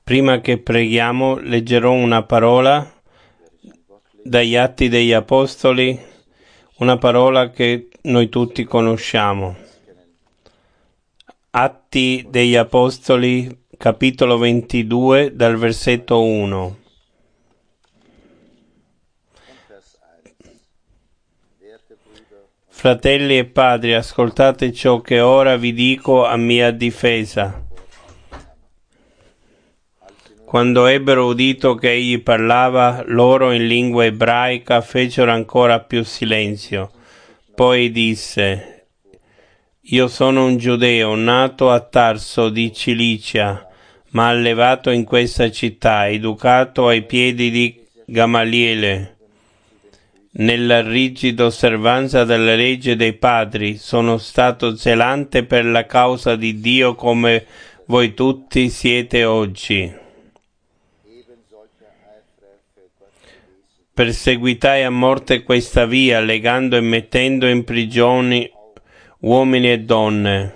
Prima che preghiamo, leggerò una parola dagli Atti degli Apostoli, una parola che noi tutti conosciamo. Atti degli Apostoli, capitolo 22, dal versetto 1. Fratelli e padri, ascoltate ciò che ora vi dico a mia difesa. Quando ebbero udito che egli parlava loro in lingua ebraica, fecero ancora più silenzio. Poi disse: Io sono un giudeo, nato a Tarso di Cilicia, ma allevato in questa città, educato ai piedi di Gamaliele, nella rigida osservanza della legge dei padri. Sono stato zelante per la causa di Dio come voi tutti siete oggi. Perseguitai a morte questa via, legando e mettendo in prigione uomini e donne,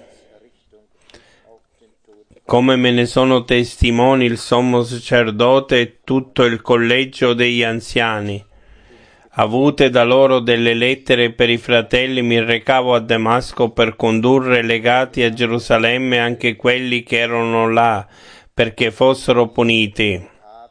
come me ne sono testimoni il sommo sacerdote e tutto il collegio degli anziani. Avute da loro delle lettere per i fratelli, mi recavo a Damasco per condurre legati a Gerusalemme anche quelli che erano là, perché fossero puniti.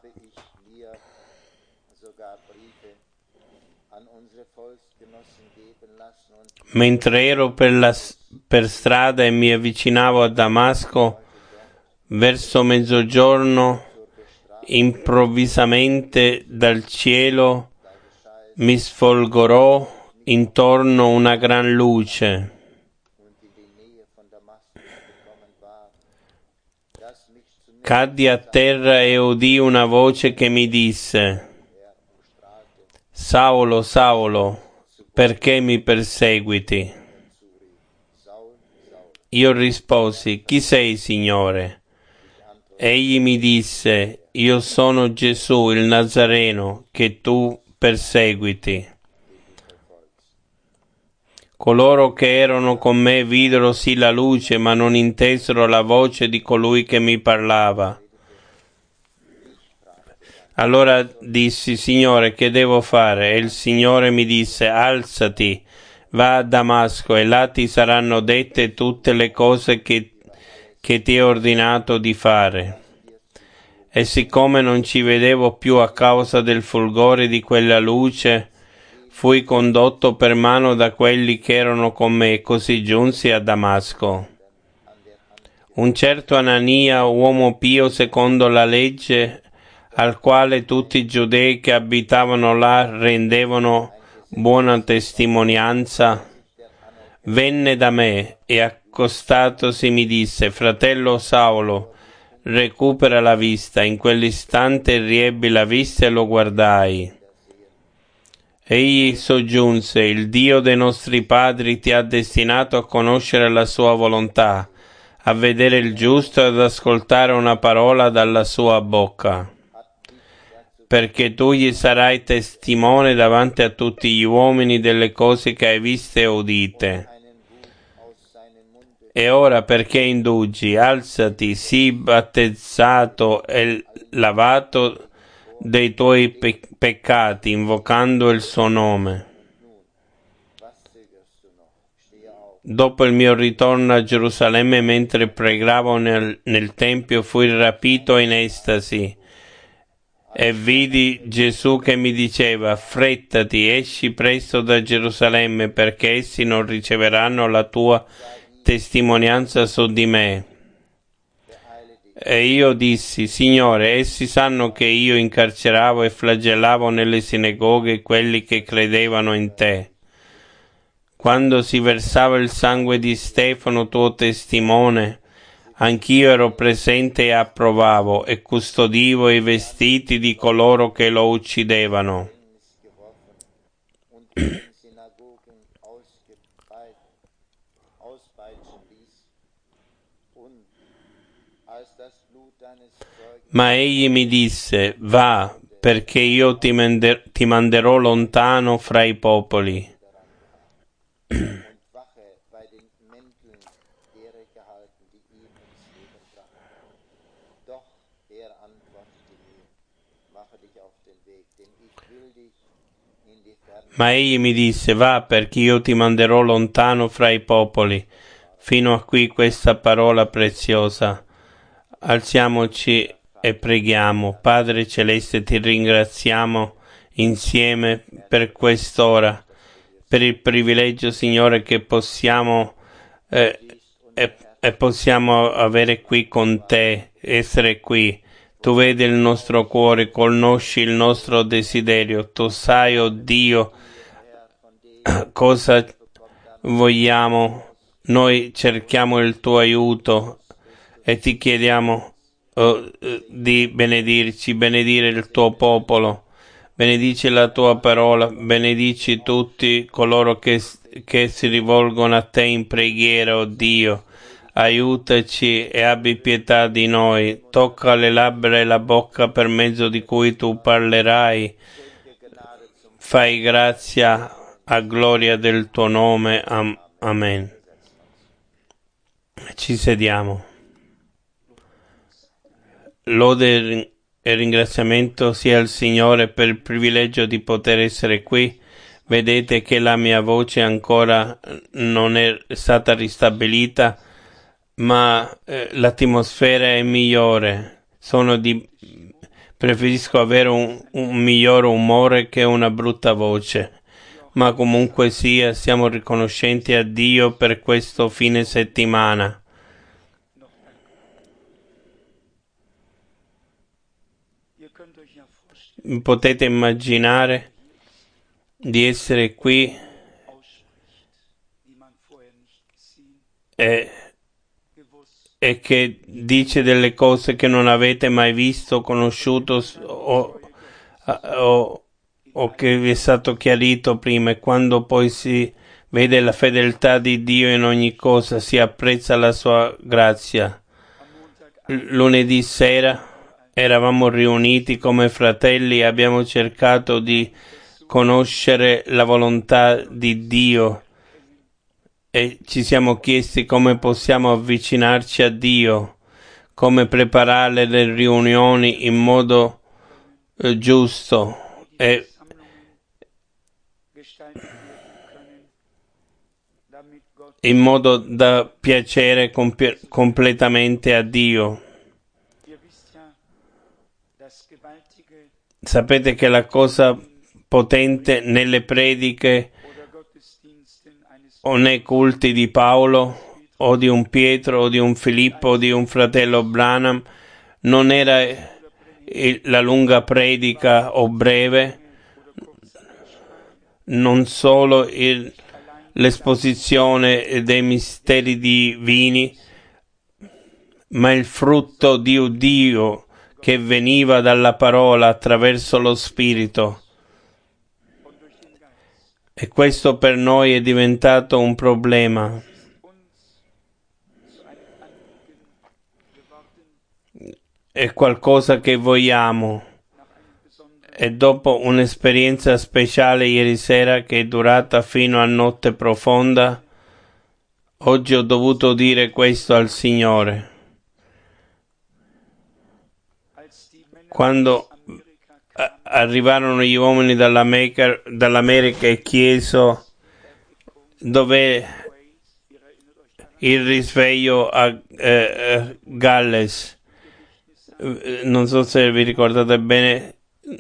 Mentre ero per strada e mi avvicinavo a Damasco, verso mezzogiorno, improvvisamente dal cielo mi sfolgorò intorno una gran luce. Caddi a terra e udii una voce che mi disse: Saulo, Saulo, perché mi perseguiti? Io risposi: Chi sei, Signore? Egli mi disse: Io sono Gesù il Nazareno, che tu perseguiti. Coloro che erano con me videro sì la luce, ma non intesero la voce di colui che mi parlava. Allora dissi: Signore, che devo fare? E il Signore mi disse: Alzati, va a Damasco, e là ti saranno dette tutte le cose che ti ho ordinato di fare. E siccome non ci vedevo più a causa del fulgore di quella luce, fui condotto per mano da quelli che erano con me, e così giunsi a Damasco. Un certo Anania, uomo pio secondo la legge, al quale tutti i giudei che abitavano là rendevano buona testimonianza, venne da me e accostatosi mi disse: Fratello Saulo, recupera la vista. In quell'istante riebbi la vista e lo guardai. Egli soggiunse: Il Dio dei nostri padri ti ha destinato a conoscere la sua volontà, a vedere il giusto e ad ascoltare una parola dalla sua bocca, perché tu gli sarai testimone davanti a tutti gli uomini delle cose che hai viste e udite. E ora perché indugi? Alzati, sii battezzato e lavato dei tuoi peccati, invocando il suo nome. Dopo il mio ritorno a Gerusalemme, mentre pregavo nel Tempio, fui rapito in estasi e vidi Gesù che mi diceva: Affrettati, esci presto da Gerusalemme, perché essi non riceveranno la tua testimonianza su di me. E io dissi: Signore, essi sanno che io incarceravo e flagellavo nelle sinagoghe quelli che credevano in te. Quando si versava il sangue di Stefano, tuo testimone, anch'io ero presente e approvavo e custodivo i vestiti di coloro che lo uccidevano. Ma egli mi disse: Va, perché io ti manderò lontano fra i popoli. Ma egli mi disse, va, perché io ti manderò lontano fra i popoli. Fino a qui questa parola preziosa. Alziamoci e preghiamo. Padre Celeste, ti ringraziamo insieme per quest'ora, per il privilegio, Signore, che possiamo e possiamo avere qui con te, essere qui. Tu vedi il nostro cuore, conosci il nostro desiderio. Tu sai, oh Dio, cosa vogliamo. Noi cerchiamo il tuo aiuto e ti chiediamo di benedirci, benedire il tuo popolo, benedici la tua parola, benedici tutti coloro che si rivolgono a te in preghiera, oh Dio. Aiutaci e abbi pietà di noi, tocca le labbra e la bocca per mezzo di cui tu parlerai. Fai grazia a gloria del tuo nome. Amen. Ci sediamo. Lode e ringraziamento sia al Signore per il privilegio di poter essere qui. Vedete che la mia voce ancora non è stata ristabilita, ma l'atmosfera è migliore. Preferisco avere un miglior umore che una brutta voce. Ma comunque sia, siamo riconoscenti a Dio per questo fine settimana. Potete immaginare di essere qui e che dice delle cose che non avete mai visto, conosciuto o che vi è stato chiarito prima, e quando poi si vede la fedeltà di Dio in ogni cosa, si apprezza la sua grazia. Lunedì sera eravamo riuniti come fratelli e abbiamo cercato di conoscere la volontà di Dio e ci siamo chiesti come possiamo avvicinarci a Dio, come preparare le riunioni in modo giusto e in modo da piacere completamente a Dio. Sapete che la cosa potente nelle prediche o nei culti di Paolo o di un Pietro o di un Filippo o di un fratello Branham non era la lunga predica o breve, non solo l'esposizione dei misteri divini, ma il frutto di Dio che veniva dalla parola attraverso lo Spirito. E questo per noi è diventato un problema. È qualcosa che vogliamo. E dopo un'esperienza speciale ieri sera che è durata fino a notte profonda, oggi ho dovuto dire questo al Signore. Quando arrivarono gli uomini dall'America e chiesero dov'è il risveglio a Galles, non so se vi ricordate bene,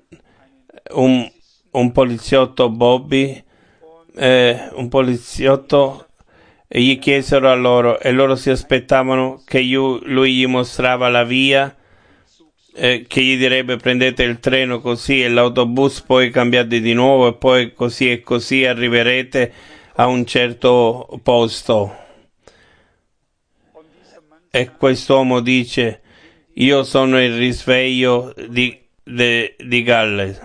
un poliziotto Bobby, un poliziotto, e gli chiesero a loro e loro si aspettavano che lui gli mostrava la via, che gli direbbe prendete il treno così e l'autobus, poi cambiate di nuovo e poi così e così arriverete a un certo posto. E quest'uomo dice io sono il risveglio di Galles.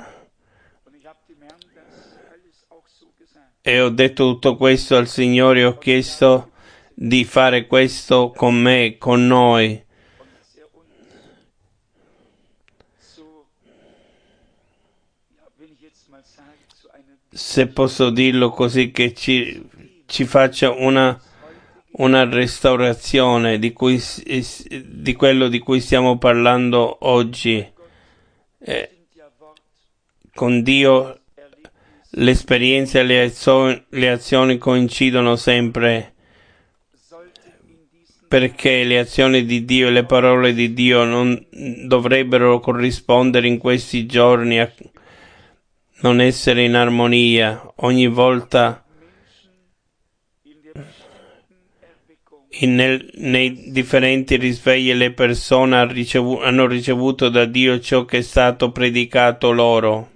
E ho detto tutto questo al Signore, ho chiesto di fare questo con me, con noi. Se posso dirlo così, che ci faccia una restaurazione di quello di cui stiamo parlando oggi. Con Dio l'esperienza e le azioni coincidono sempre, perché le azioni di Dio e le parole di Dio non dovrebbero corrispondere in questi giorni a non essere in armonia. Ogni volta nei differenti risvegli le persone hanno ricevuto da Dio ciò che è stato predicato loro.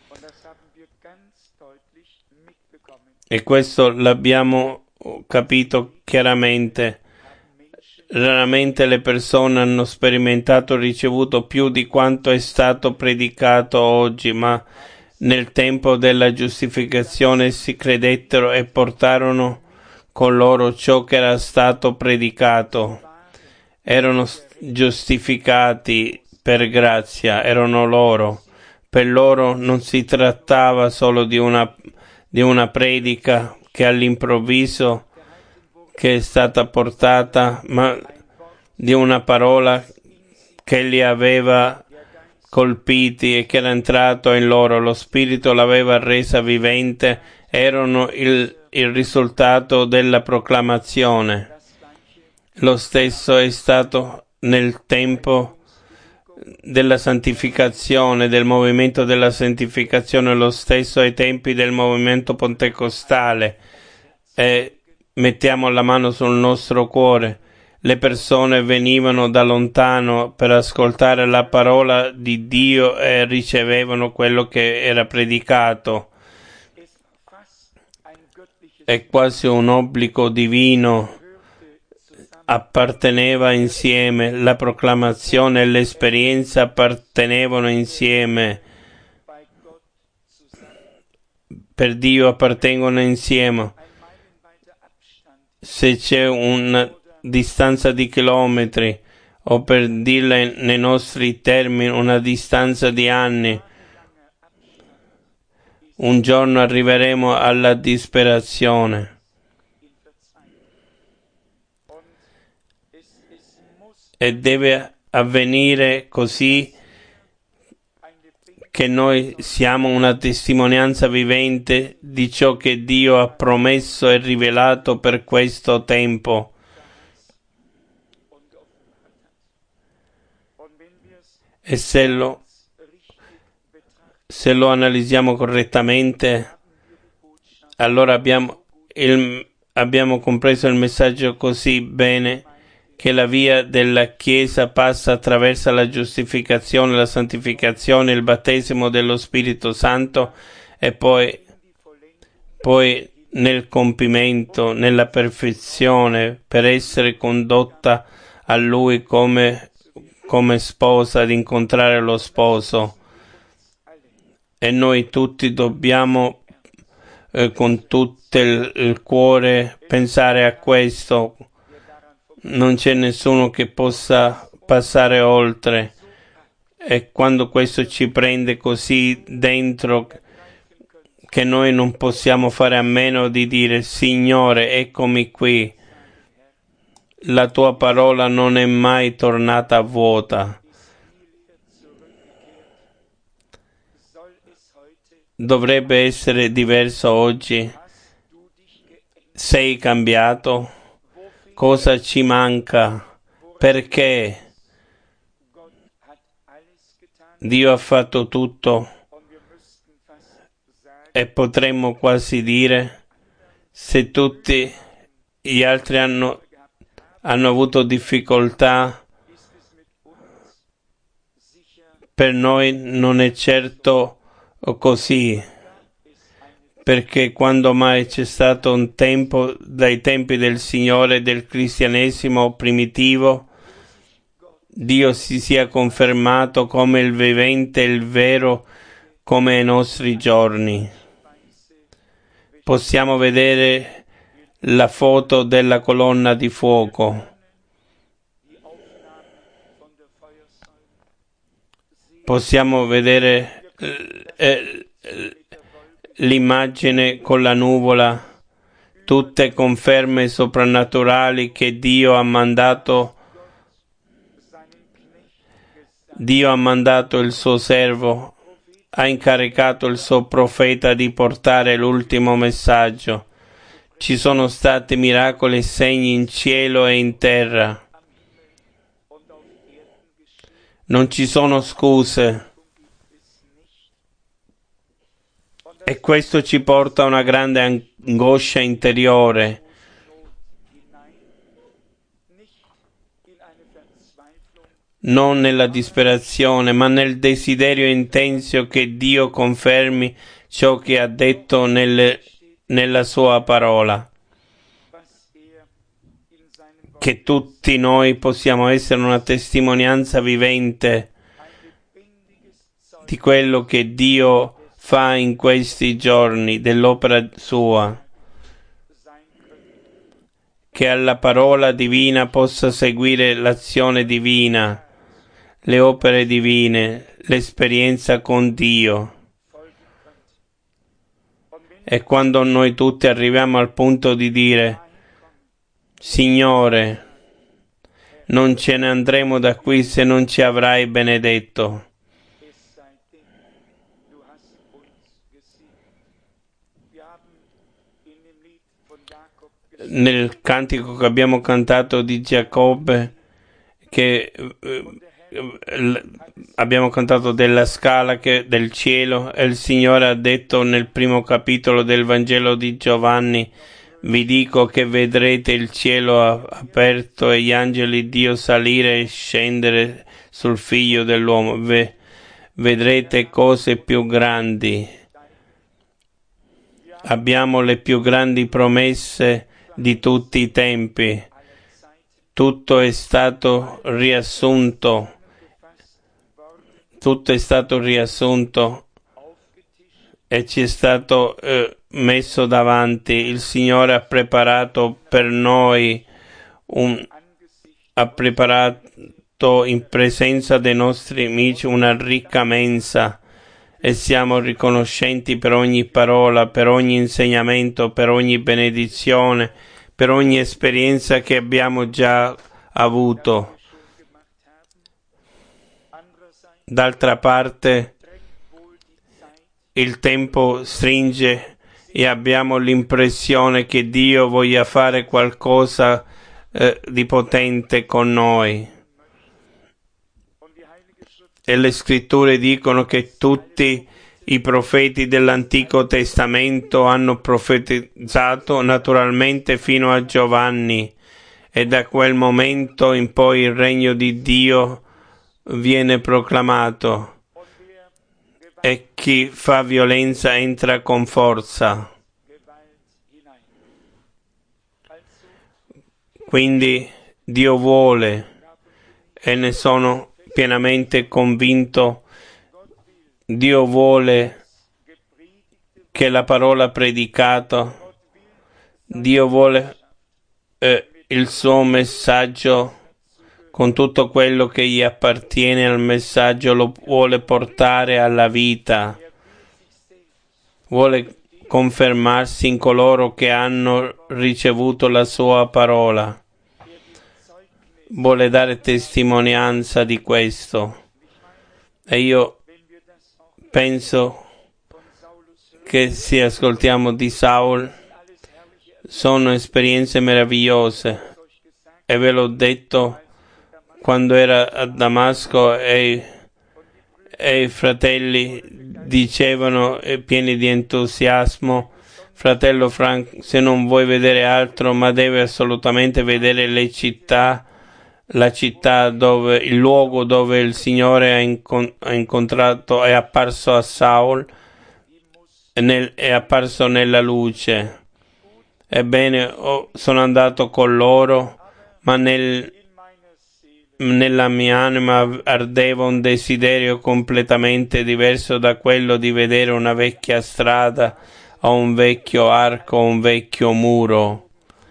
E questo l'abbiamo capito chiaramente. Raramente le persone hanno sperimentato e ricevuto più di quanto è stato predicato oggi, ma nel tempo della giustificazione si credettero e portarono con loro ciò che era stato predicato. Erano giustificati per grazia, erano loro. Per loro non si trattava solo di una predica che all'improvviso che è stata portata, ma di una parola che li aveva colpiti e che era entrato in loro. Lo Spirito l'aveva resa vivente, erano il risultato della proclamazione. Lo stesso è stato nel tempo della santificazione, del movimento della santificazione, lo stesso ai tempi del movimento pentecostale. E mettiamo la mano sul nostro cuore. Le persone venivano da lontano per ascoltare la parola di Dio e ricevevano quello che era predicato. È quasi un obbligo divino. Apparteneva insieme, la proclamazione e l'esperienza appartenevano insieme. Per Dio appartengono insieme. Se c'è una distanza di chilometri, o per dirla nei nostri termini, una distanza di anni, un giorno arriveremo alla disperazione. E deve avvenire così che noi siamo una testimonianza vivente di ciò che Dio ha promesso e rivelato per questo tempo. E se lo analizziamo correttamente, allora abbiamo compreso il messaggio così bene, che la via della Chiesa passa attraverso la giustificazione, la santificazione, il battesimo dello Spirito Santo e poi nel compimento, nella perfezione, per essere condotta a Lui come sposa, ad incontrare lo sposo. E noi tutti dobbiamo con tutto il cuore pensare a questo. Non c'è nessuno che possa passare oltre, e quando questo ci prende così dentro che noi non possiamo fare a meno di dire: Signore, eccomi qui, la tua parola non è mai tornata vuota. Dovrebbe essere diverso oggi. Sei cambiato? Cosa ci manca? Perché Dio ha fatto tutto, e potremmo quasi dire, se tutti gli altri hanno avuto difficoltà, per noi non è certo così, perché quando mai c'è stato un tempo, dai tempi del Signore e del cristianesimo primitivo, Dio si sia confermato come il vivente e il vero come ai nostri giorni. Possiamo vedere la foto della colonna di fuoco. Possiamo vedere l'immagine con la nuvola. tutte conferme soprannaturali che Dio ha mandato il suo servo, ha incaricato il suo profeta di portare l'ultimo messaggio. Ci sono stati miracoli e segni in cielo e in terra. Non ci sono scuse. E questo ci porta a una grande angoscia interiore. Non nella disperazione, ma nel desiderio intenso che Dio confermi ciò che ha detto nella sua parola. Che tutti noi possiamo essere una testimonianza vivente di quello che Dio fa in questi giorni, dell'opera sua. Che alla parola divina possa seguire l'azione divina, le opere divine, l'esperienza con Dio. E quando noi tutti arriviamo al punto di dire: Signore, non ce ne andremo da qui se non ci avrai benedetto. Nel cantico che abbiamo cantato di Giacobbe, che abbiamo cantato della scala del cielo, e il Signore ha detto nel primo capitolo del Vangelo di Giovanni: vi dico che vedrete il cielo aperto e gli angeli di Dio salire e scendere sul Figlio dell'uomo. Vedrete cose più grandi. Abbiamo le più grandi promesse di tutti i tempi. Tutto è stato riassunto e ci è stato messo davanti. Il Signore ha preparato per noi, ha preparato in presenza dei nostri amici una ricca mensa, e siamo riconoscenti per ogni parola, per ogni insegnamento, per ogni benedizione, per ogni esperienza che abbiamo già avuto. D'altra parte, il tempo stringe e abbiamo l'impressione che Dio voglia fare qualcosa di potente con noi. E le scritture dicono che tutti i profeti dell'Antico Testamento hanno profetizzato naturalmente fino a Giovanni, e da quel momento in poi il regno di Dio viene proclamato, e chi fa violenza entra con forza. Quindi Dio vuole, e ne sono pienamente convinto, Dio vuole che la parola predicata, Dio vuole il suo messaggio con tutto quello che gli appartiene al messaggio, lo vuole portare alla vita, vuole confermarsi in coloro che hanno ricevuto la sua parola, vuole dare testimonianza di questo. E io penso che se ascoltiamo di Saul, sono esperienze meravigliose, e ve l'ho detto quando era a Damasco, e i fratelli dicevano, pieni di entusiasmo: fratello Frank, se non vuoi vedere altro, ma devi assolutamente vedere le città, la città dove, il luogo dove il Signore ha incontrato, è apparso a Saul, è apparso nella luce. Ebbene, sono andato con loro, ma nella mia anima ardeva un desiderio completamente diverso da quello di vedere una vecchia strada, o un vecchio arco, o un vecchio muro.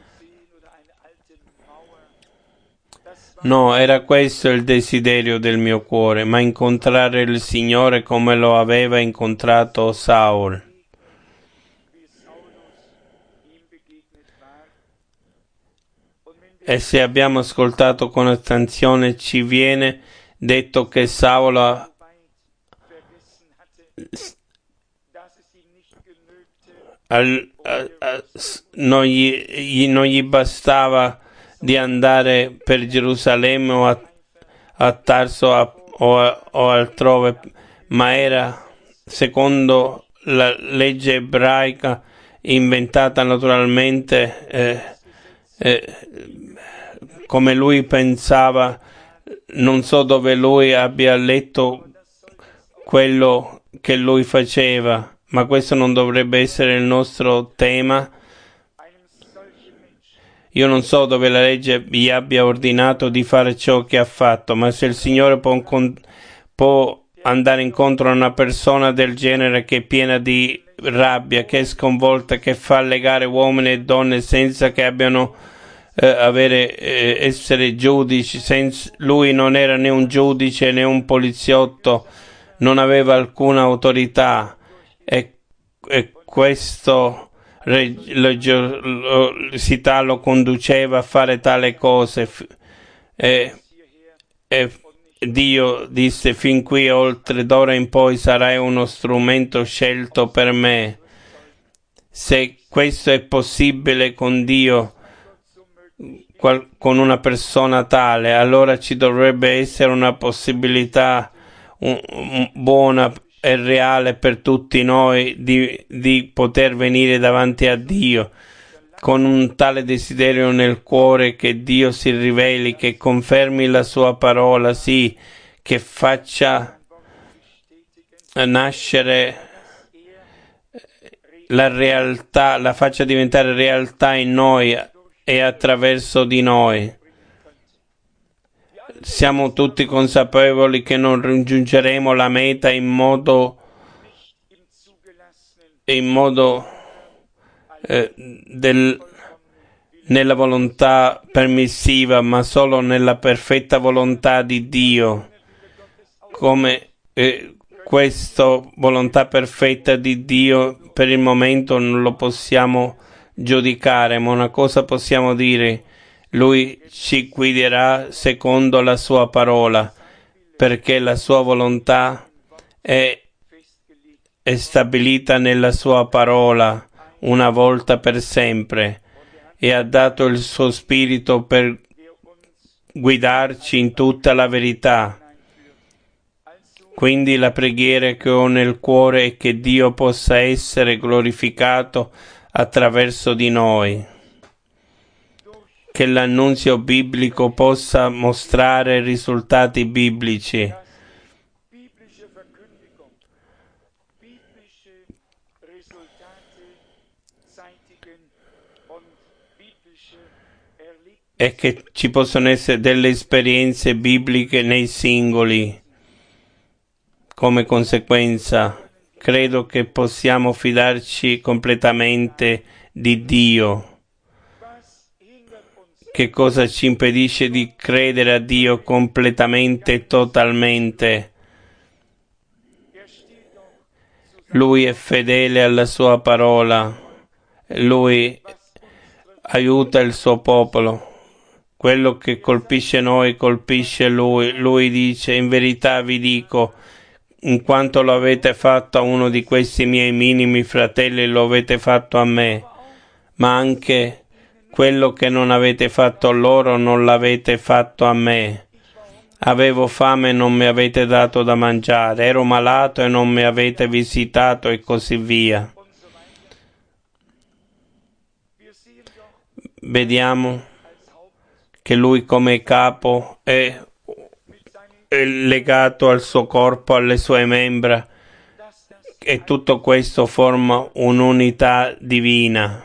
No, era questo il desiderio del mio cuore, ma incontrare il Signore come lo aveva incontrato Saul. E se abbiamo ascoltato con attenzione, ci viene detto che Saulo non gli bastava di andare per Gerusalemme a Tarso o altrove, ma era secondo la legge ebraica inventata naturalmente, come lui pensava. Non so dove lui abbia letto quello che lui faceva, ma questo non dovrebbe essere il nostro tema. Io non so dove la legge gli abbia ordinato di fare ciò che ha fatto, ma se il Signore può andare incontro a una persona del genere che è piena di rabbia, che è sconvolta, che fa legare uomini e donne senza che abbiano essere giudici, lui non era né un giudice né un poliziotto, non aveva alcuna autorità, e questo religiosità lo conduceva a fare tale cose, e Dio disse: fin qui oltre, d'ora in poi sarai uno strumento scelto per me. Se questo è possibile con Dio, con una persona tale, allora ci dovrebbe essere una possibilità buona e reale per tutti noi di poter venire davanti a Dio con un tale desiderio nel cuore, che Dio si riveli, che confermi la sua parola, sì, che faccia nascere la realtà, la faccia diventare realtà in noi e attraverso di noi. Siamo tutti consapevoli che non raggiungeremo la meta in modo nella volontà permissiva, ma solo nella perfetta volontà di Dio. Come questa volontà perfetta di Dio per il momento non lo possiamo giudicare, ma una cosa possiamo dire: Lui ci guiderà secondo la sua parola, perché la sua volontà è stabilita nella sua parola una volta per sempre, e ha dato il suo spirito per guidarci in tutta la verità. Quindi la preghiera che ho nel cuore è che Dio possa essere glorificato attraverso di noi, che l'annunzio biblico possa mostrare risultati biblici, e che ci possono essere delle esperienze bibliche nei singoli. Come conseguenza, credo che possiamo fidarci completamente di Dio. Che cosa ci impedisce di credere a Dio completamente e totalmente? Lui è fedele alla sua parola, Lui aiuta il suo popolo. Quello che colpisce noi colpisce Lui. Lui dice: in verità vi dico, in quanto lo avete fatto a uno di questi miei minimi fratelli, lo avete fatto a me. Ma anche quello che non avete fatto a loro non l'avete fatto a me. Avevo fame e non mi avete dato da mangiare, ero malato e non mi avete visitato, e così via. Vediamo che lui come capo è legato al suo corpo, alle sue membra, e tutto questo forma un'unità divina.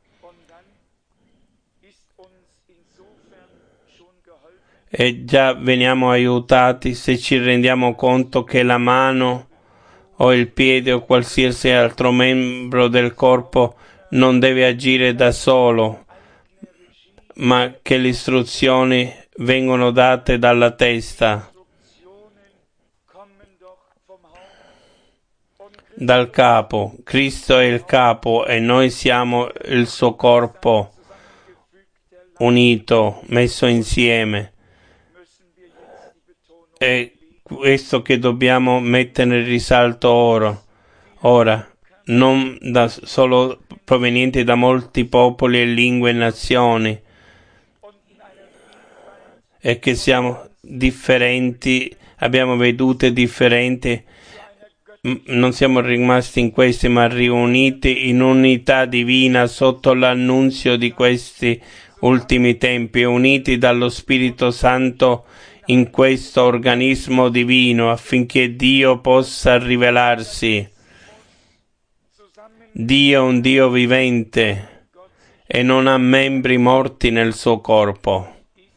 E già veniamo aiutati se ci rendiamo conto che la mano o il piede o qualsiasi altro membro del corpo non deve agire da solo, ma che le istruzioni vengono date dalla testa, dal capo. Cristo è il capo e noi siamo il suo corpo, unito, messo insieme. È questo che dobbiamo mettere in risalto ora, non solo provenienti da molti popoli e lingue e nazioni, e che siamo differenti, abbiamo vedute differenti, non siamo rimasti in questi, ma riuniti in unità divina sotto l'annunzio di questi ultimi tempi, uniti dallo Spirito Santo in questo organismo divino, affinché Dio possa rivelarsi. Dio è un Dio vivente e non ha membri morti nel suo corpo.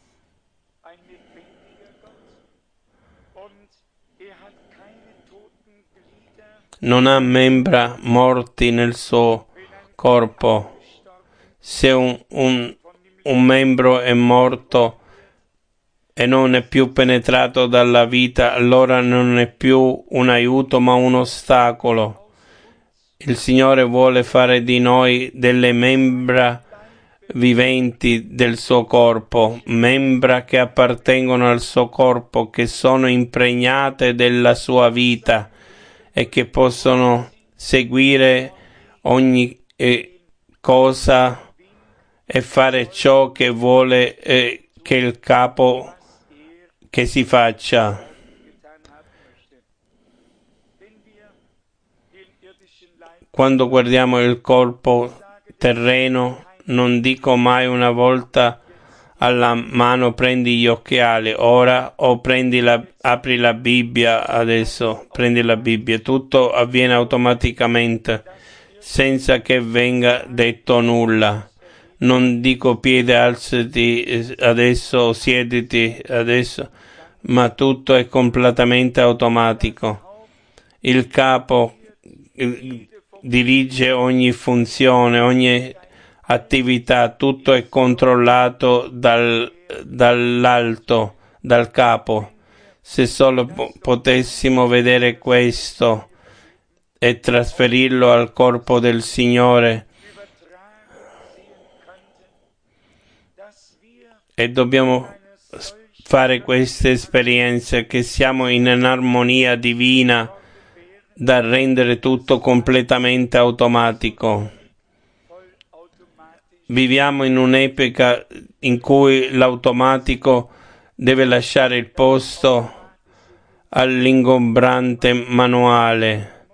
Non ha membra morti nel suo corpo. Se un membro è morto e non è più penetrato dalla vita, allora non è più un aiuto ma un ostacolo. Il Signore vuole fare di noi delle membra viventi del suo corpo, membra che appartengono al suo corpo, che sono impregnate della sua vita e che possono seguire ogni cosa e fare ciò che vuole che il capo che si faccia. Quando guardiamo il corpo terreno, non dico mai una volta alla mano prendi gli occhiali ora o apri la Bibbia adesso, prendi la Bibbia. Tutto avviene automaticamente senza che venga detto nulla. Non dico piede, alzati adesso, siediti adesso, ma tutto è completamente automatico. Il capo dirige ogni funzione, ogni attività, tutto è controllato dall'alto, dal capo. Se solo potessimo vedere questo e trasferirlo al corpo del Signore, e dobbiamo fare queste esperienze che siamo in un'armonia divina da rendere tutto completamente automatico. Viviamo in un'epoca in cui l'automatico deve lasciare il posto all'ingombrante manuale.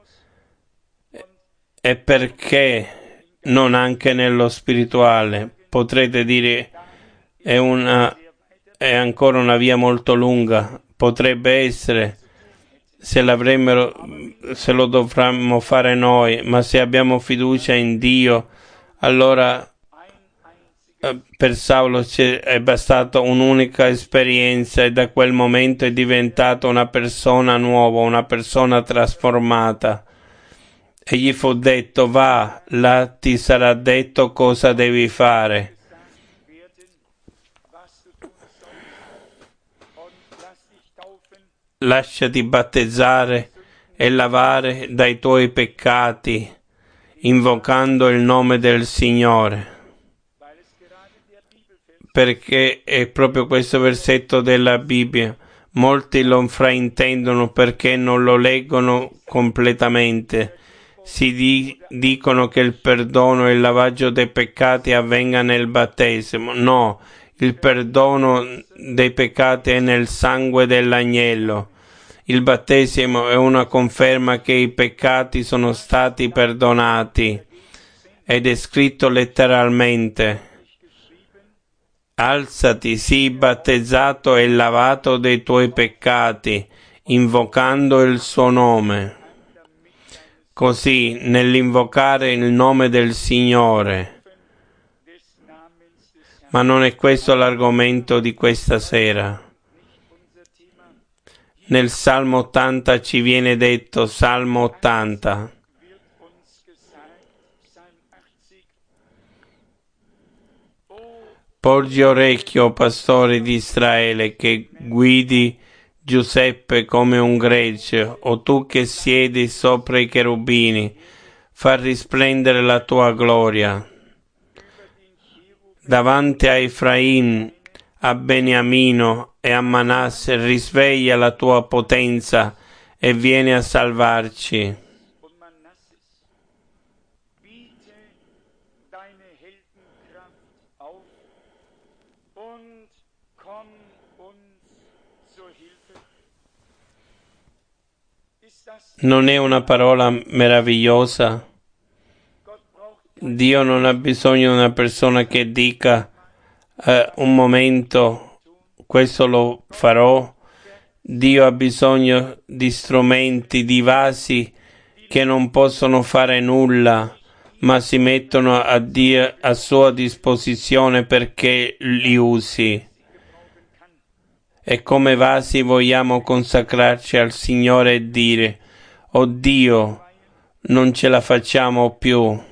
E perché non anche nello spirituale? Potrete dire è ancora una via molto lunga. Potrebbe essere, se lo dovremmo fare noi, ma se abbiamo fiducia in Dio, allora per Saulo è bastata un'unica esperienza e da quel momento è diventato una persona nuova, una persona trasformata. E gli fu detto: va, là ti sarà detto cosa devi fare. Lasciati battezzare e lavare dai tuoi peccati, invocando il nome del Signore. Perché è proprio questo versetto della Bibbia. Molti lo fraintendono perché non lo leggono completamente. Si dicono che il perdono e il lavaggio dei peccati avvenga nel battesimo. No, il perdono dei peccati è nel sangue dell'agnello. Il battesimo è una conferma che i peccati sono stati perdonati ed è scritto letteralmente: alzati, sii battezzato e lavato dei tuoi peccati, invocando il suo nome. Così, nell'invocare il nome del Signore. Ma non è questo l'argomento di questa sera. Nel Salmo 80 ci viene detto, Salmo 80, porgi orecchio, pastore di Israele, che guidi Giuseppe come un gregge, o tu che siedi sopra i cherubini, fa risplendere la tua gloria. davanti a Efraim, a Beniamino e a Manasse, risveglia la tua potenza e vieni a salvarci. Non è una parola meravigliosa? Dio non ha bisogno di una persona che dica un momento, questo lo farò. Dio ha bisogno di strumenti, di vasi che non possono fare nulla, ma si mettono a sua disposizione perché li usi. E come vasi vogliamo consacrarci al Signore e dire: oh Dio, non ce la facciamo più.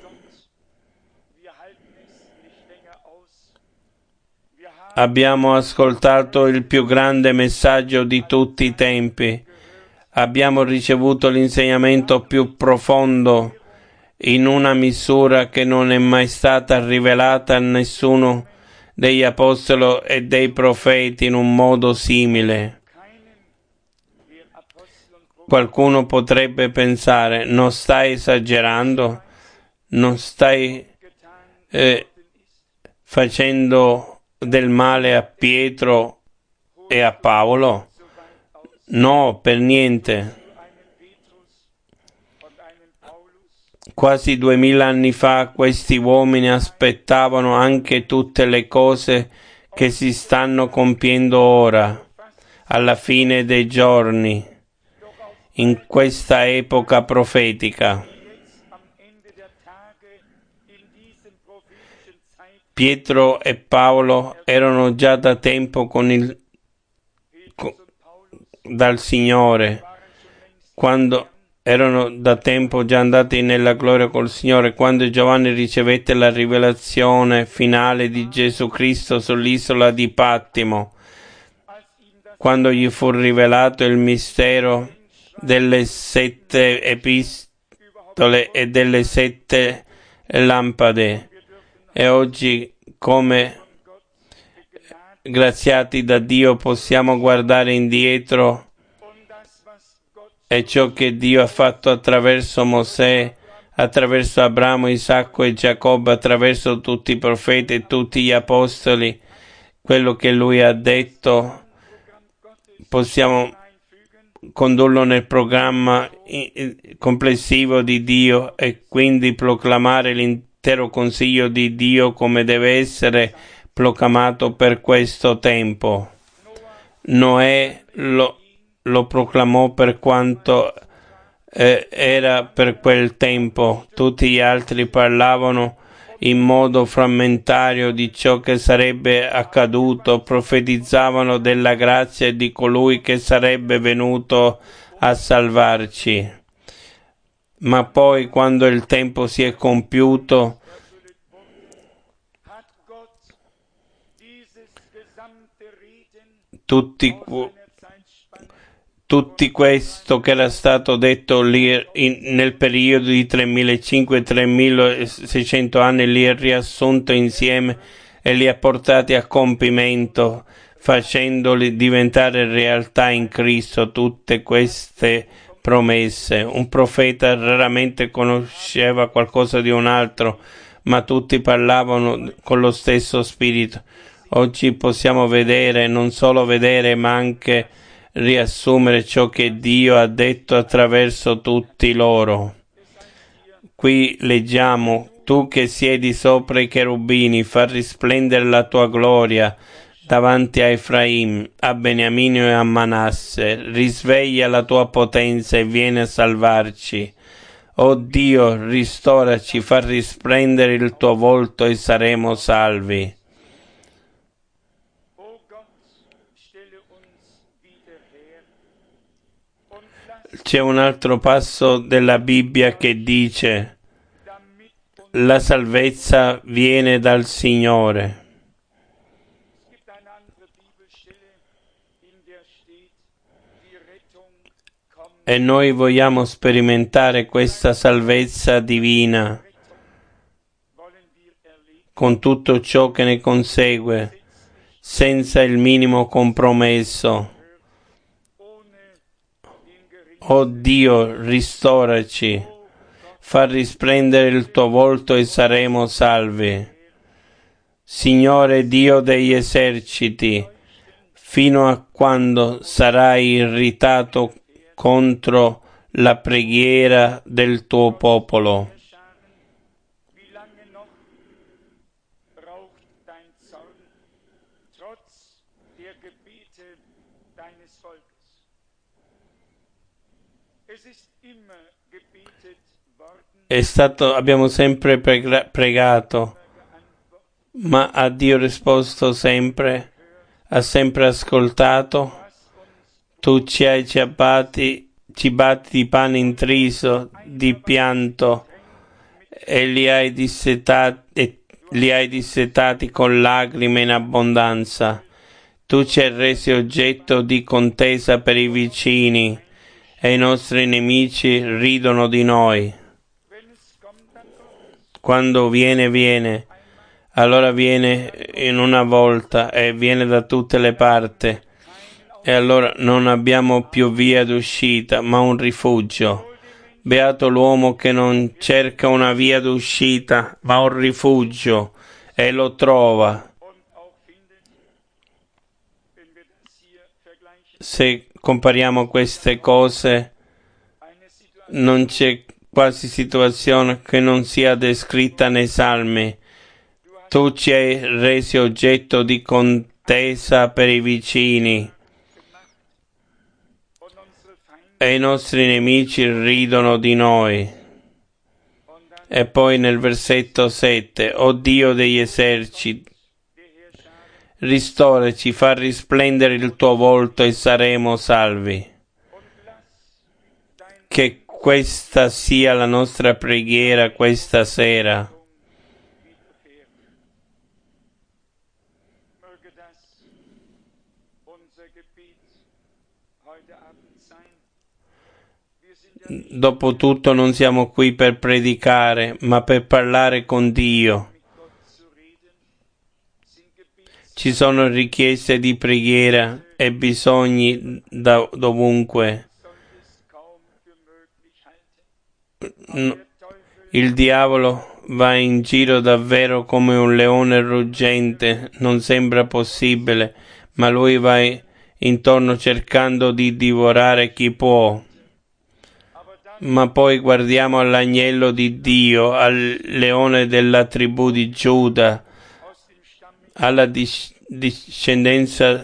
Abbiamo ascoltato il più grande messaggio di tutti i tempi. Abbiamo ricevuto l'insegnamento più profondo in una misura che non è mai stata rivelata a nessuno degli apostoli e dei profeti in un modo simile. Qualcuno potrebbe pensare: non stai esagerando? Non stai facendo del male a Pietro e a Paolo? No, per niente. Quasi 2000 anni fa questi uomini aspettavano anche tutte le cose che si stanno compiendo ora, alla fine dei giorni, in questa epoca profetica. Pietro e Paolo erano già da tempo dal Signore, quando erano da tempo già andati nella gloria col Signore, quando Giovanni ricevette la rivelazione finale di Gesù Cristo sull'isola di Pattimo, quando gli fu rivelato il mistero delle 7 epistole e delle 7 lampade. E oggi, come graziati da Dio, possiamo guardare indietro e ciò che Dio ha fatto attraverso Mosè, attraverso Abramo, Isacco e Giacobbe, attraverso tutti i profeti e tutti gli apostoli, quello che Lui ha detto, possiamo condurlo nel programma complessivo di Dio e quindi proclamare l'intero consiglio di Dio come deve essere proclamato per questo tempo. Noè lo proclamò per quanto era per quel tempo. Tutti gli altri parlavano in modo frammentario di ciò che sarebbe accaduto, profetizzavano della grazia e di colui che sarebbe venuto a salvarci. Ma poi, quando il tempo si è compiuto, tutti questo che era stato detto lì nel periodo di 3500-3600 anni li ha riassunto insieme e li ha portati a compimento, facendoli diventare realtà in Cristo tutte queste promesse. Un profeta raramente conosceva qualcosa di un altro, ma tutti parlavano con lo stesso spirito. Oggi possiamo vedere, non solo vedere, ma anche riassumere ciò che Dio ha detto attraverso tutti loro. Qui leggiamo: tu che siedi sopra i cherubini, fa risplendere la tua gloria davanti a Efraim, a Beniamino e a Manasse, risveglia la tua potenza e vieni a salvarci. O Dio, ristoraci, fa risplendere il tuo volto e saremo salvi. C'è un altro passo della Bibbia che dice: la salvezza viene dal Signore. E noi vogliamo sperimentare questa salvezza divina. con tutto ciò che ne consegue, senza il minimo compromesso. O Dio, ristoraci, fa risplendere il tuo volto e saremo salvi. Signore Dio degli eserciti, fino a quando sarai irritato contro la preghiera del tuo popolo? Abbiamo sempre pregato, ma ha Dio risposto sempre, ha sempre ascoltato. Tu ci batti di pane intriso, di pianto, e li hai dissetati con lacrime in abbondanza. Tu ci hai resi oggetto di contesa per i vicini, e i nostri nemici ridono di noi. Quando viene, allora viene in una volta e viene da tutte le parti, e allora non abbiamo più via d'uscita, ma un rifugio. Beato l'uomo che non cerca una via d'uscita, ma un rifugio, e lo trova. Se compariamo queste cose, non c'è quasi situazione che non sia descritta nei Salmi. Tu ci hai resi oggetto di contesa per i vicini, e i nostri nemici ridono di noi. E poi nel versetto 7, o Dio degli eserciti, ristoraci, fa risplendere il tuo volto e saremo salvi. Che questa sia la nostra preghiera questa sera. Dopotutto non siamo qui per predicare, ma per parlare con Dio. Ci sono richieste di preghiera e bisogni da dovunque. Il diavolo va in giro davvero come un leone ruggente, non sembra possibile, ma lui va intorno cercando di divorare chi può. Ma poi guardiamo all'agnello di Dio, al leone della tribù di Giuda, dalla discendenza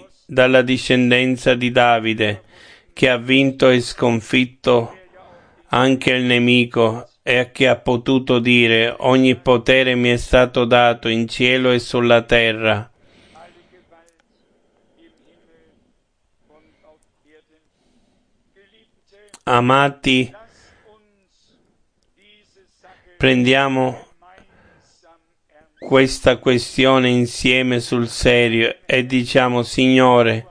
di Davide, che ha vinto e sconfitto anche il nemico, e che ha potuto dire: ogni potere mi è stato dato in cielo e sulla terra. Amati, prendiamo questa questione insieme sul serio e diciamo: Signore,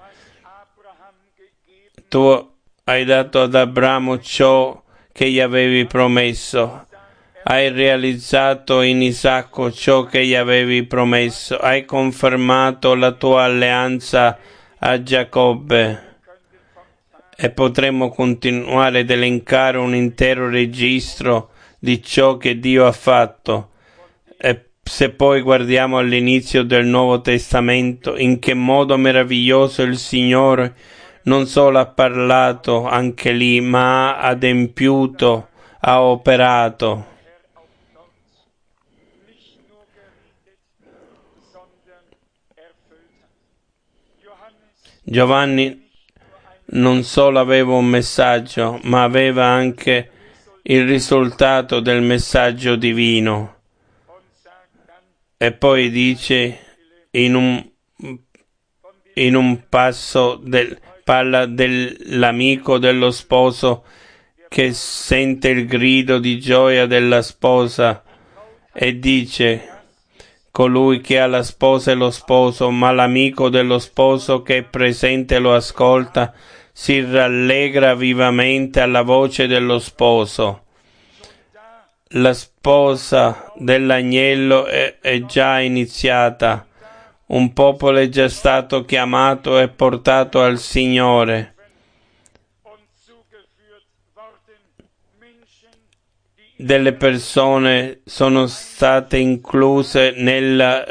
tu hai dato ad Abramo ciò che gli avevi promesso, hai realizzato in Isacco ciò che gli avevi promesso, hai confermato la tua alleanza a Giacobbe. E potremmo continuare ad elencare un intero registro di ciò che Dio ha fatto. E se poi guardiamo all'inizio del Nuovo Testamento, in che modo meraviglioso il Signore non solo ha parlato anche lì, ma ha adempiuto, ha operato. Giovanni non solo aveva un messaggio, ma aveva anche il risultato del messaggio divino. E poi dice in un passo parla dell'amico dello sposo che sente il grido di gioia della sposa e dice: colui che ha la sposa è lo sposo, ma l'amico dello sposo che è presente lo ascolta, si rallegra vivamente alla voce dello sposo. La sposa dell'agnello è già iniziata. Un popolo è già stato chiamato e portato al Signore. Delle persone sono state incluse nella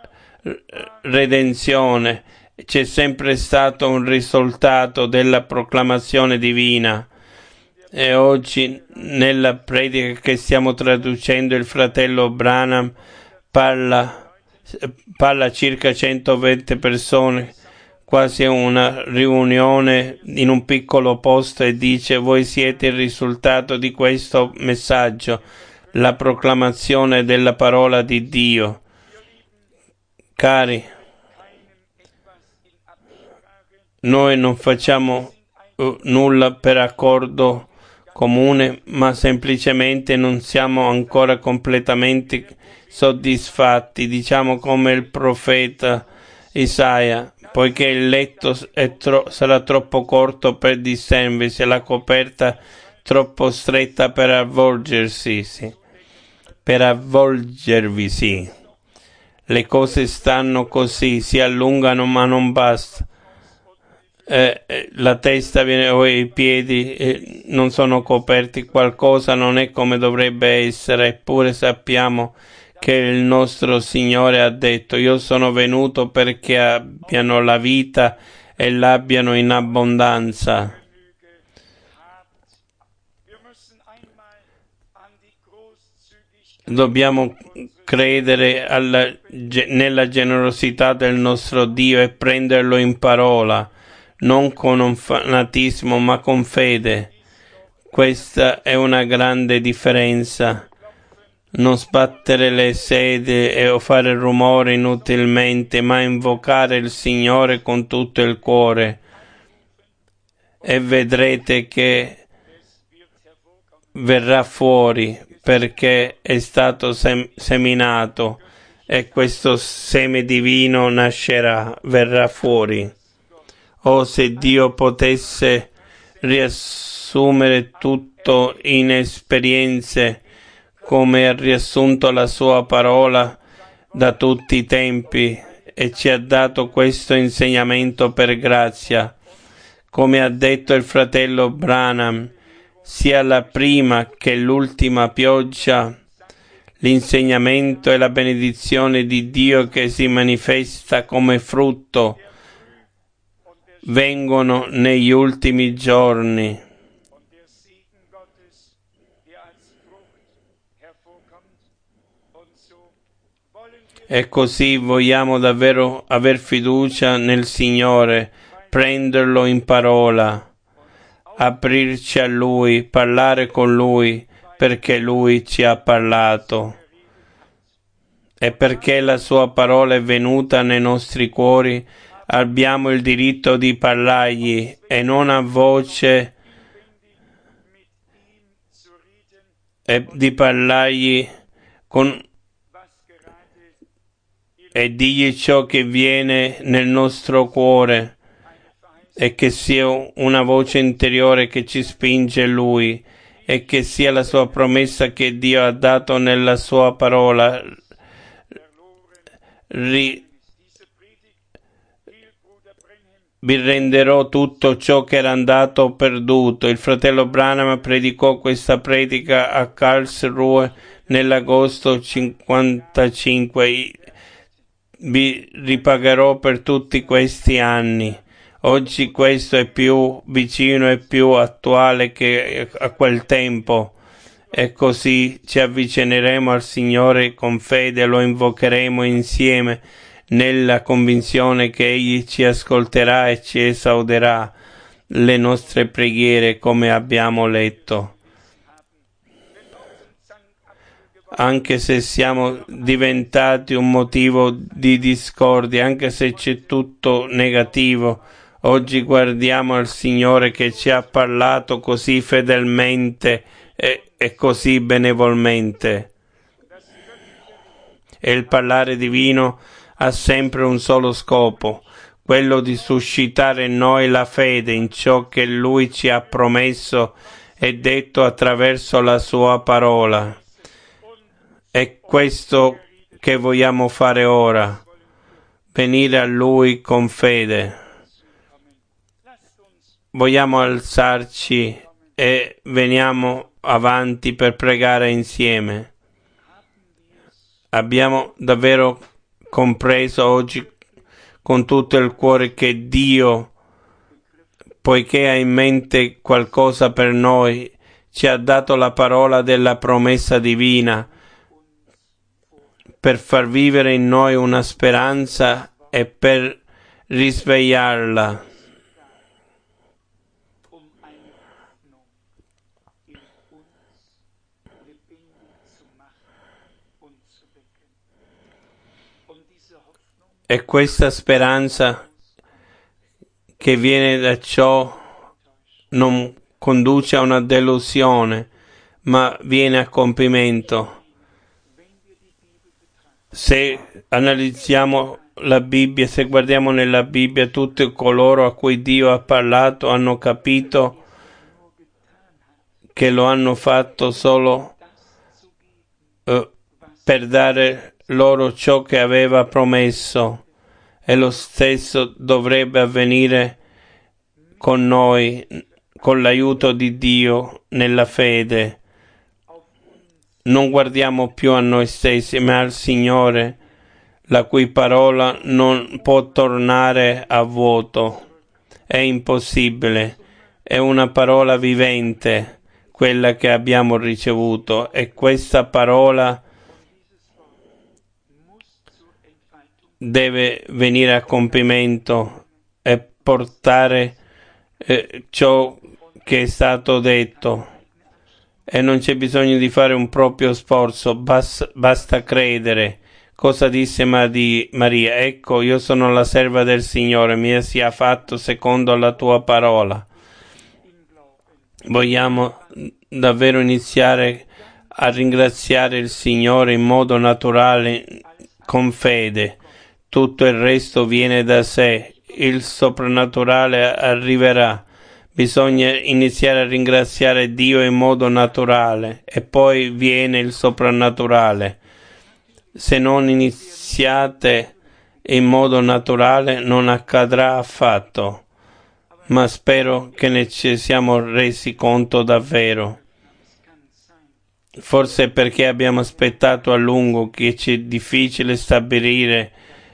redenzione. C'è sempre stato un risultato della proclamazione divina. E oggi nella predica che stiamo traducendo il fratello Branham parla a circa 120 persone, quasi una riunione in un piccolo posto, e dice: voi siete il risultato di questo messaggio, la proclamazione della parola di Dio. Cari, noi non facciamo nulla per accordo comune, ma semplicemente non siamo ancora completamente soddisfatti, diciamo come il profeta Isaia, poiché il letto sarà troppo corto per distinguersi, la coperta troppo stretta per avvolgervi, sì. Le cose stanno così, si allungano ma non basta. La testa viene, o i piedi non sono coperti, qualcosa non è come dovrebbe essere, eppure sappiamo che il nostro Signore ha detto: io sono venuto perché abbiano la vita e l'abbiano in abbondanza. Dobbiamo credere nella generosità del nostro Dio e prenderlo in parola, non con un fanatismo ma con fede. Questa è una grande differenza. Non sbattere le sedie o fare rumore inutilmente, ma invocare il Signore con tutto il cuore, e vedrete che verrà fuori, perché è stato seminato, e questo seme divino nascerà, verrà fuori. Oh, se Dio potesse riassumere tutto in esperienze, come ha riassunto la sua parola da tutti i tempi, e ci ha dato questo insegnamento per grazia. Come ha detto il fratello Branham, sia la prima che l'ultima pioggia, l'insegnamento e la benedizione di Dio che si manifesta come frutto vengono negli ultimi giorni. E così vogliamo davvero aver fiducia nel Signore, prenderlo in parola, aprirci a Lui, parlare con Lui, perché Lui ci ha parlato. E perché la Sua parola è venuta nei nostri cuori, abbiamo il diritto di parlargli, e non a voce, e di parlargli e digli ciò che viene nel nostro cuore, e che sia una voce interiore che ci spinge Lui, e che sia la sua promessa che Dio ha dato nella sua parola. Vi renderò tutto ciò che era andato perduto. Il fratello Branham predicò questa predica a Karlsruhe nell'agosto 55. Vi ripagherò per tutti questi anni. Oggi questo è più vicino e più attuale che a quel tempo, e così ci avvicineremo al Signore con fede, lo invocheremo insieme nella convinzione che Egli ci ascolterà e ci esauderà le nostre preghiere, come abbiamo letto. Anche se siamo diventati un motivo di discordia, anche se c'è tutto negativo, oggi guardiamo al Signore che ci ha parlato così fedelmente e così benevolmente. E il parlare divino ha sempre un solo scopo, quello di suscitare in noi la fede in ciò che Lui ci ha promesso e detto attraverso la sua parola. È questo che vogliamo fare ora, venire a Lui con fede. Vogliamo alzarci e veniamo avanti per pregare insieme. Abbiamo davvero compreso oggi con tutto il cuore che Dio, poiché ha in mente qualcosa per noi, ci ha dato la parola della promessa divina per far vivere in noi una speranza e per risvegliarla. E questa speranza che viene da ciò non conduce a una delusione, ma viene a compimento. Se analizziamo la Bibbia, se guardiamo nella Bibbia, tutti coloro a cui Dio ha parlato hanno capito che lo hanno fatto solo per dare loro ciò che aveva promesso, e lo stesso dovrebbe avvenire con noi, con l'aiuto di Dio nella fede. Non guardiamo più a noi stessi, ma al Signore, la cui parola non può tornare a vuoto. È impossibile, è una parola vivente, quella che abbiamo ricevuto, e questa parola deve venire a compimento e portare ciò che è stato detto, e non c'è bisogno di fare un proprio sforzo, basta credere. Cosa disse Maria? Ecco, io sono la serva del Signore, mi sia fatto secondo la tua parola. Vogliamo davvero iniziare a ringraziare il Signore in modo naturale, con fede. Tutto il resto viene da sé, il soprannaturale arriverà. Bisogna iniziare a ringraziare Dio in modo naturale e poi viene il soprannaturale. Se non iniziate in modo naturale non accadrà affatto, ma spero che ne ci siamo resi conto davvero. Forse perché abbiamo aspettato a lungo, che ci è difficile stabilire,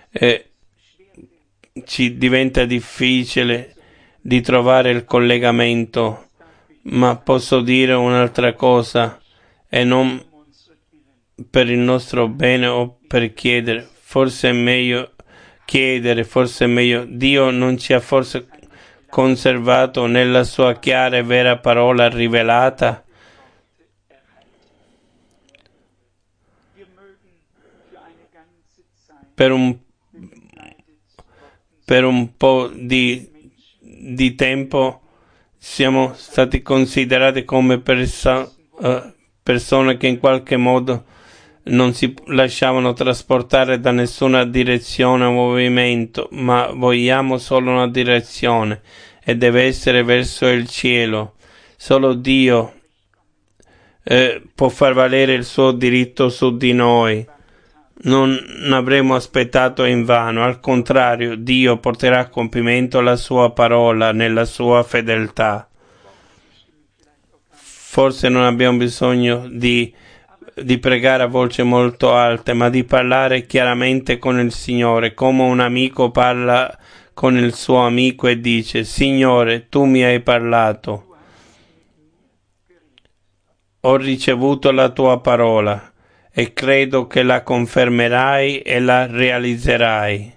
ci diventa difficile di trovare il collegamento, ma posso dire un'altra cosa, e non per il nostro bene o per chiedere, forse è meglio chiedere, forse è meglio. Dio non ci ha forse conservato nella sua chiara e vera parola rivelata? Per un po' di tempo siamo stati considerati come persone che in qualche modo non si lasciavano trasportare da nessuna direzione o movimento, ma vogliamo solo una direzione, e deve essere verso il cielo. Solo Dio può far valere il suo diritto su di noi. Non avremo aspettato invano, al contrario, Dio porterà a compimento la sua parola nella sua fedeltà. Forse non abbiamo bisogno di pregare a voce molto alte, ma di parlare chiaramente con il Signore, come un amico parla con il suo amico e dice: Signore, tu mi hai parlato, ho ricevuto la tua parola e credo che la confermerai e la realizzerai.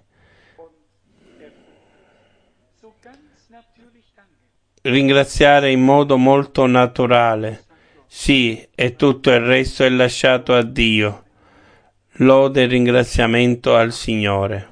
Ringraziare in modo molto naturale. Sì, e tutto il resto è lasciato a Dio. Lode e ringraziamento al Signore.